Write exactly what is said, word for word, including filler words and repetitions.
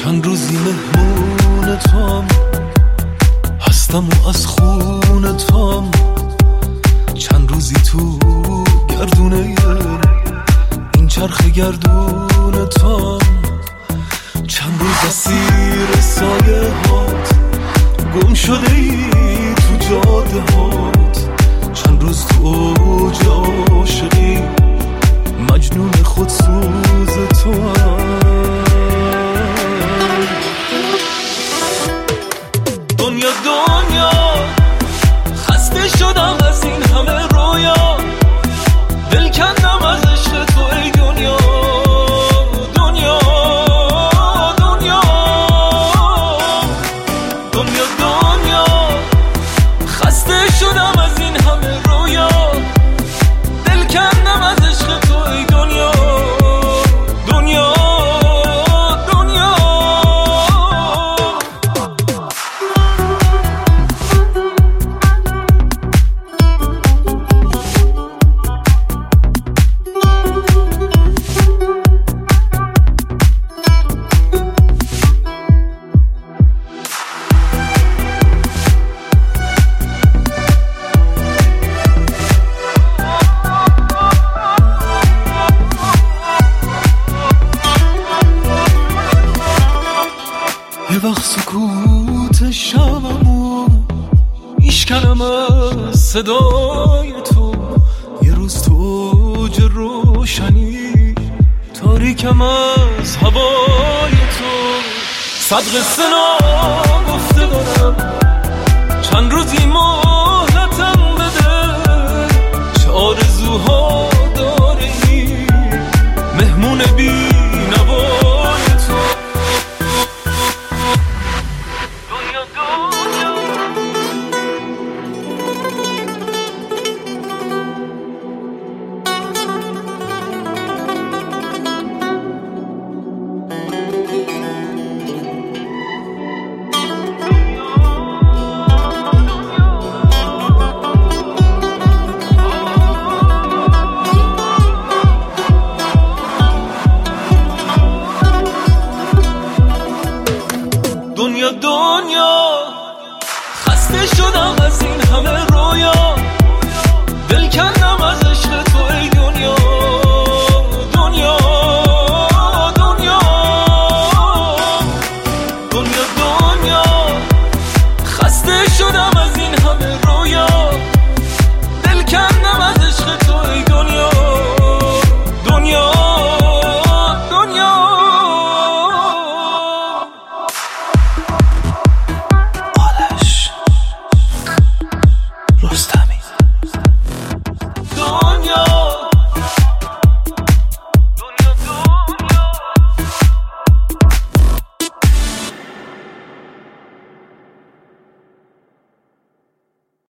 چند روزی مهمون توام، هستم و از خون توام. چند روزی تو گردونه این چرخ گردون توام. چند روز اسیر سایه هات، گم شده ای تو جاده هات. چند روز تو اوج عاشقی، مجنون خودسوز توام. دنیا دنیا خسته شدم از این همه رویا، دل کندم از عشق تو ای دنیا. دنیا دنیا دنیا دنیا خسته شدم از این همه رویا، دل کندم از عشق تو ای دنیا. دنیا یه وقت سکوت شبمو میشکنم از صدای تو. یه روز تو اوج روشنی، تاریکم از هوای تو. صد قصه نگفته دارم، چند روزی مهلتم بده. چه آرزوها داری مهمون بی نوای تو. دنیا دنیا خسته شدم از این همه رویا، دل کندم